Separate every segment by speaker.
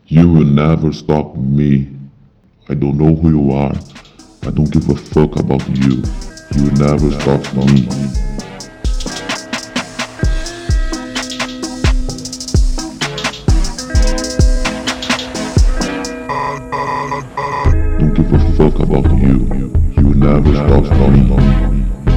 Speaker 1: You will never stop me. I don't know who you are. I don't give a fuck about you. You will never stop me. Don't give a fuck about you. You will never stop me.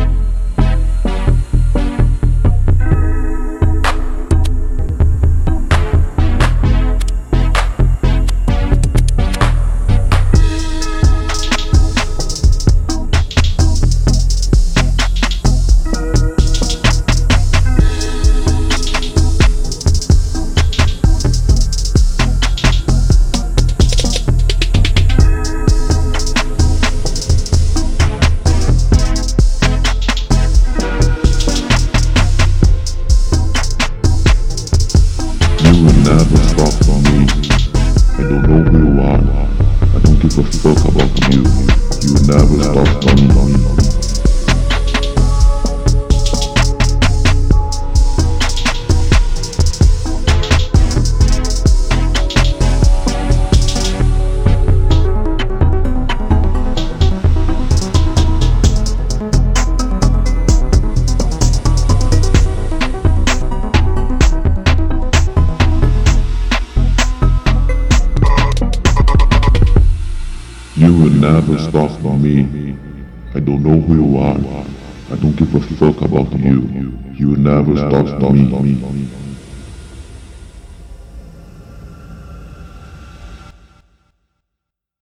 Speaker 1: You will never stop me. I don't know who you are. I don't give a fuck about you. You will never stop me. You will never stop me. I don't know who you are. I don't give a fuck about you. You will never stop me.